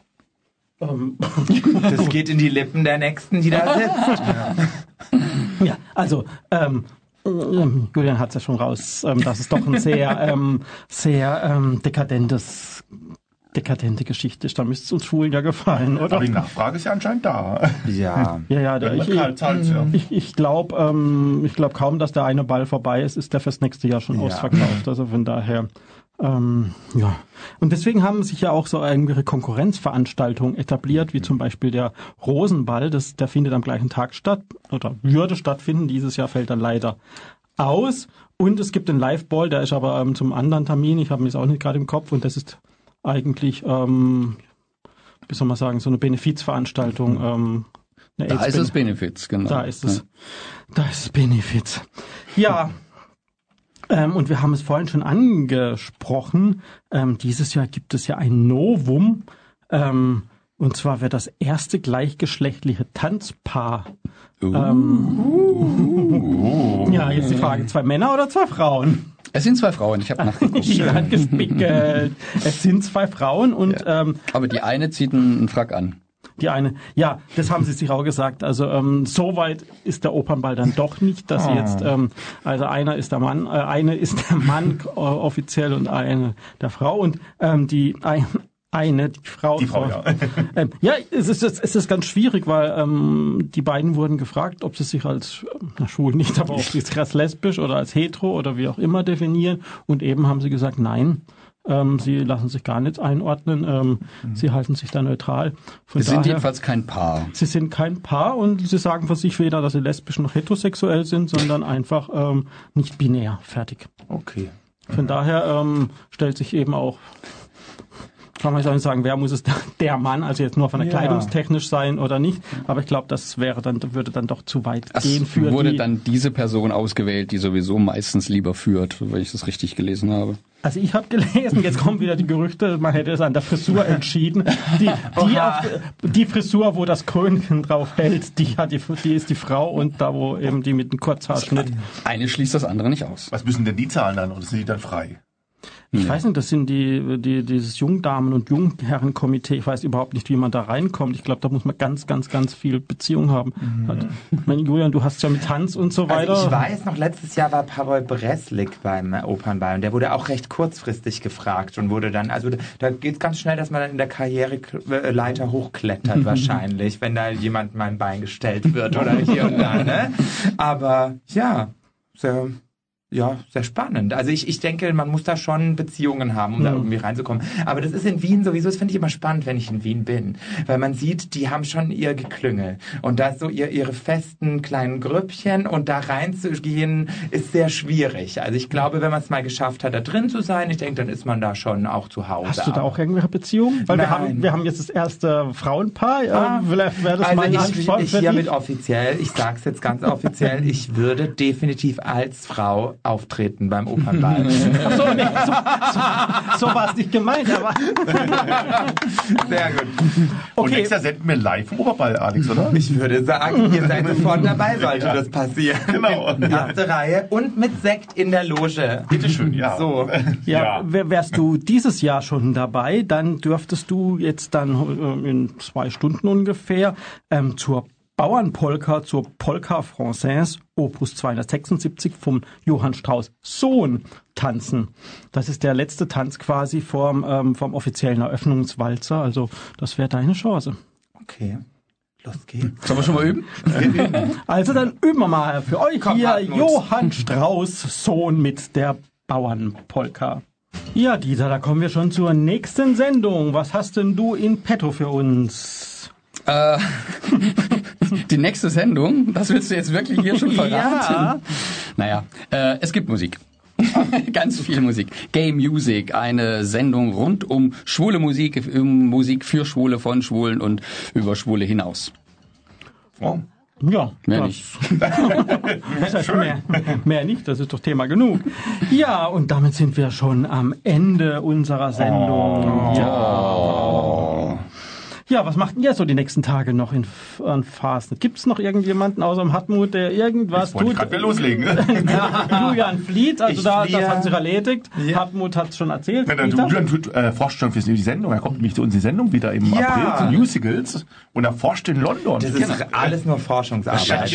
Das geht in die Lippen der Nächsten, die da sitzt. Ja, also Julian hat's ja schon raus, dass es doch ein sehr dekadente Geschichte ist. Da müsste es uns Schwulen ja gefallen, oder? Aber die Nachfrage ist ja anscheinend da. Ja. Ich glaube kaum, dass der eine Ball vorbei ist der fürs nächste Jahr schon ausverkauft. Also von daher, ja. Und deswegen haben sich ja auch so irgendwelche Konkurrenzveranstaltungen etabliert, wie zum Beispiel der Rosenball. Der findet am gleichen Tag statt oder würde stattfinden. Dieses Jahr fällt dann leider aus. Und es gibt den Liveball, der ist aber zum anderen Termin. Ich habe mir das auch nicht gerade im Kopf. Und das ist eigentlich, wie soll man sagen, so eine Benefizveranstaltung. Da ist es Benefiz, genau. Da ist es Benefiz. Ja. Und wir haben es vorhin schon angesprochen. Dieses Jahr gibt es ja ein Novum. Und zwar wird das erste gleichgeschlechtliche Tanzpaar. Ja, jetzt die Frage, 2 Männer oder 2 Frauen? Es sind 2 Frauen, ich habe nachgeguckt. Jeder hat gespickelt. Es sind 2 Frauen und... Aber die eine zieht einen Frack an. Die eine, ja, das haben sie sich auch gesagt. Also so weit ist der Opernball dann doch nicht, dass sie jetzt, also eine ist der Mann offiziell und eine der Frau und die Frau. Ja, es ist ganz schwierig, weil die beiden wurden gefragt, ob sie sich als schwul nicht, aber ob sie sich als lesbisch oder als hetero oder wie auch immer definieren. Und eben haben sie gesagt, nein. Sie lassen sich gar nicht einordnen. Sie halten sich da neutral. Sie sind jedenfalls kein Paar. Sie sind kein Paar und sie sagen von sich weder, dass sie lesbisch noch heterosexuell sind, sondern einfach nicht binär. Fertig. Okay. Von daher stellt sich eben auch, kann man nicht sagen, wer muss es der Mann, also jetzt nur von der kleidungstechnisch sein oder nicht, aber ich glaube, das würde dann doch zu weit gehen für wurde dann diese Person ausgewählt, die sowieso meistens lieber führt, wenn ich das richtig gelesen habe. Also ich habe gelesen, jetzt kommen wieder die Gerüchte, man hätte es an der Frisur entschieden. Die Frisur, wo das Krönchen drauf hält, die ist die Frau und da, wo eben die mit dem Kurzhaarschnitt. Eine schließt das andere nicht aus. Was müssen denn die zahlen dann oder sind die dann frei? Ich weiß nicht, das sind dieses Jungdamen- und Jungherrenkomitee. Ich weiß überhaupt nicht, wie man da reinkommt. Ich glaube, da muss man ganz, ganz, ganz viel Beziehung haben. Ich meine, Julian, du hast ja mit Tanz und so weiter. Also ich weiß noch, letztes Jahr war Parol Breslik beim Opernball und der wurde auch recht kurzfristig gefragt und wurde dann, also da geht's ganz schnell, dass man dann in der Karriereleiter hochklettert wahrscheinlich, wenn da jemand mal ein Bein gestellt wird oder hier und da, ne? Aber ja, sehr spannend. Also ich denke, man muss da schon Beziehungen haben, um da irgendwie reinzukommen. Aber das ist in Wien sowieso, das finde ich immer spannend, wenn ich in Wien bin. Weil man sieht, die haben schon ihr Geklüngel. Und da so ihre festen kleinen Grüppchen und da reinzugehen, ist sehr schwierig. Also ich glaube, wenn man es mal geschafft hat, da drin zu sein, ich denke, dann ist man da schon auch zu Hause. Hast du da auch irgendwelche Beziehungen? Weil wir haben jetzt das erste Frauenpaar. Vielleicht wäre das mal ich hiermit offiziell, ich sag's jetzt ganz offiziell, ich würde definitiv als Frau auftreten beim Opernball. Ach so, nee, so war es nicht gemeint, aber... Sehr gut. Und Okay. nächstes Jahr senden wir live vom Oberball, Alex, oder? Ich würde sagen, ihr seid sofort dabei, sollte das passieren. Genau. Erste Reihe und mit Sekt in der Loge. Bitteschön, ja. So. Ja, wärst du dieses Jahr schon dabei, dann dürftest du jetzt dann in 2 Stunden ungefähr zur Bauernpolka, zur Polka Française, Opus 276 vom Johann Strauss Sohn tanzen. Das ist der letzte Tanz quasi vom offiziellen Eröffnungswalzer, also das wäre deine Chance. Okay, los geht's. Sollen wir schon mal üben? Also dann üben wir mal für euch Komm, hier Hartmut. Johann Strauss Sohn mit der Bauernpolka. Ja, Dieter, da kommen wir schon zur nächsten Sendung. Was hast denn du in petto für uns? Die nächste Sendung, das willst du jetzt wirklich hier schon verraten? Ja. Naja, es gibt Musik. Ganz viel Musik. Gay Music, eine Sendung rund um schwule Musik, um Musik für Schwule, von Schwulen und über Schwule hinaus. Oh. Ja, Mehr das- nicht. Das heißt, mehr nicht, das ist doch Thema genug. Ja, und damit sind wir schon am Ende unserer Sendung. Ja, was macht denn ihr so die nächsten Tage noch an Fastnet? Gibt es noch irgendjemanden außer dem Hartmut, der irgendwas Jetzt wollte ich tut? gerade wieder loslegen. Julian flieht, also Ich das fliehe. hat sich erledigt. Hartmut hat es schon erzählt. Wenn der Dieter? Julian tut Forscht für die Sendung, er kommt nämlich zu uns die Sendung wieder im Ja. April zu Musicals und er forscht in London. Das ist alles nur Forschungsarbeit.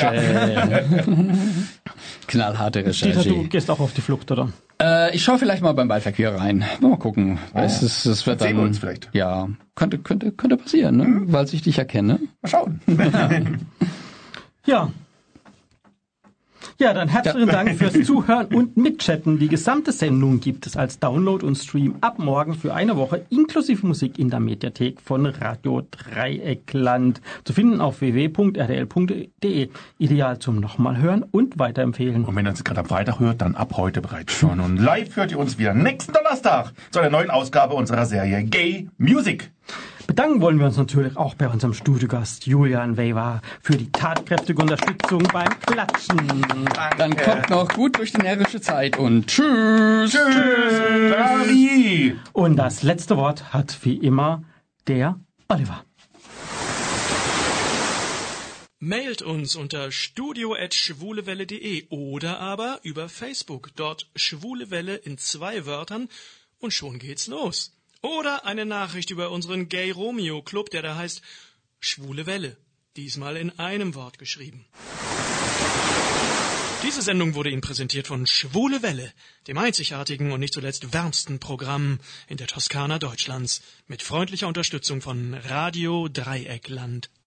Knallharte Dieter, Recherche. du gehst auch auf die Flucht, oder? Ich schaue vielleicht mal beim Ballverkehr rein. Mal gucken. Es wird Sehen dann, wir uns vielleicht. Ja, könnte passieren, ne? Weil ich dich erkenne. Mal schauen. Ja. Ja, dann herzlichen Dank fürs Zuhören und Mitchatten. Die gesamte Sendung gibt es als Download und Stream ab morgen für eine Woche inklusive Musik in der Mediathek von Radio Dreieckland. Zu finden auf www.rdl.de. Ideal zum nochmal hören und weiterempfehlen. Und wenn ihr uns gerade am Freitag hört, dann ab heute bereits schon. Und live hört ihr uns wieder nächsten Donnerstag zu einer neuen Ausgabe unserer Serie Gay Music. Bedanken wollen wir uns natürlich auch bei unserem Studiogast Julian Weber für die tatkräftige Unterstützung beim Klatschen. Dann kommt noch gut durch die närrische Zeit und tschüss. Tschüss. Dari. Und das letzte Wort hat wie immer der Oliver. Mailt uns unter studio@schwulewelle.de oder aber über Facebook. Dort Schwule Welle in 2 Wörtern und schon geht's los. Oder eine Nachricht über unseren Gay Romeo Club, der da heißt Schwule Welle. Diesmal in einem Wort geschrieben. Diese Sendung wurde Ihnen präsentiert von Schwule Welle, dem einzigartigen und nicht zuletzt wärmsten Programm in der Toskana Deutschlands, mit freundlicher Unterstützung von Radio Dreieckland.